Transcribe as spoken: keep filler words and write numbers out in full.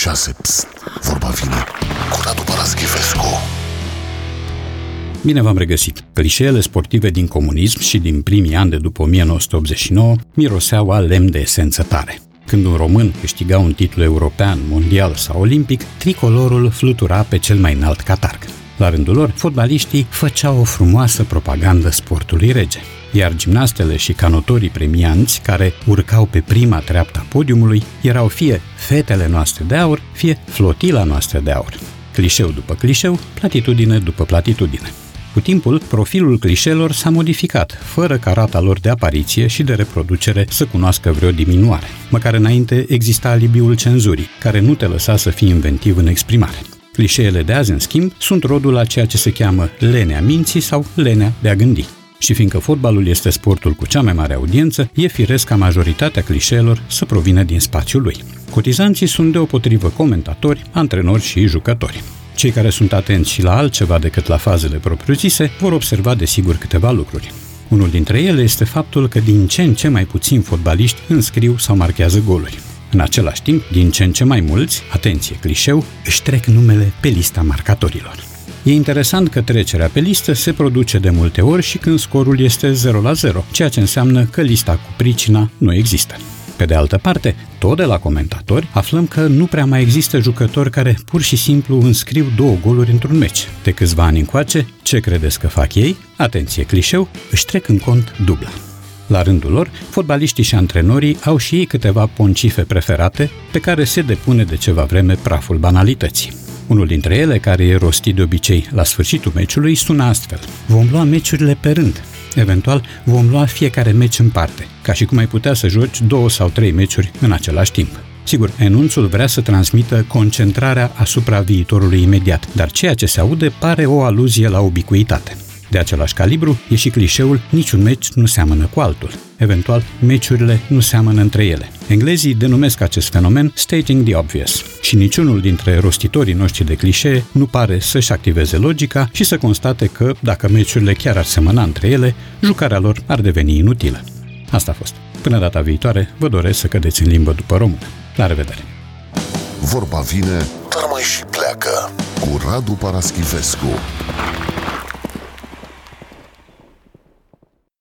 șase. Psst, vorba vine cu Radu Paraschivescu. Bine v-am regăsit! Clișeele sportive din comunism și din primii ani de după o mie nouă sute optzeci și nouă miroseau a lemn de esență tare. Când un român câștiga un titlu european, mondial sau olimpic, tricolorul flutura pe cel mai înalt catarg. La rândul lor, fotbaliștii făceau o frumoasă propagandă sportului rege, iar gimnastele și canotorii premianți, care urcau pe prima treaptă a podiumului, erau fie fetele noastre de aur, fie flotila noastră de aur. Clișeu după clișeu, platitudine după platitudine. Cu timpul, profilul clișeelor s-a modificat, fără ca rata lor de apariție și de reproducere să cunoască vreo diminuare. Măcar înainte exista alibiul cenzurii, care nu te lăsa să fii inventiv în exprimare. Clișeele de azi, în schimb, sunt rodul a ceea ce se cheamă lenea minții sau lenea de a gândi. Și fiindcă fotbalul este sportul cu cea mai mare audiență, e firesc ca majoritatea clișeelor să provină din spațiul lui. Cotizanții sunt deopotrivă comentatori, antrenori și jucători. Cei care sunt atenți și la altceva decât la fazele propriu-zise vor observa desigur câteva lucruri. Unul dintre ele este faptul că din ce în ce mai puțini fotbaliști înscriu sau marchează goluri. În același timp, din ce în ce mai mulți, atenție clișeu, își trec numele pe lista marcatorilor. E interesant că trecerea pe listă se produce de multe ori și când scorul este zero la zero, ceea ce înseamnă că lista cu pricina nu există. Pe de altă parte, tot de la comentatori, aflăm că nu prea mai există jucători care pur și simplu înscriu două goluri într-un meci. De câțiva ani încoace, ce credeți că fac ei? Atenție clișeu, își trec în cont dubla. La rândul lor, fotbaliștii și antrenorii au și ei câteva poncife preferate pe care se depune de ceva vreme praful banalității. Unul dintre ele, care e rostit de obicei la sfârșitul meciului, sună astfel: vom lua meciurile pe rând. Eventual, vom lua fiecare meci în parte, ca și cum ai putea să joci două sau trei meciuri în același timp. Sigur, enunțul vrea să transmită concentrarea asupra viitorului imediat, dar ceea ce se aude pare o aluzie la ubicuitate. De același calibru e și clișeul: niciun meci nu seamănă cu altul. Eventual, meciurile nu seamănă între ele. Englezii denumesc acest fenomen stating the obvious și niciunul dintre rostitorii noștri de clișee nu pare să-și activeze logica și să constate că, dacă meciurile chiar ar semăna între ele, jucarea lor ar deveni inutilă. Asta a fost. Până data viitoare, vă doresc să cădeți în limbă după română. La revedere! Vorba vine, dar mai și pleacă cu Radu Paraschivescu.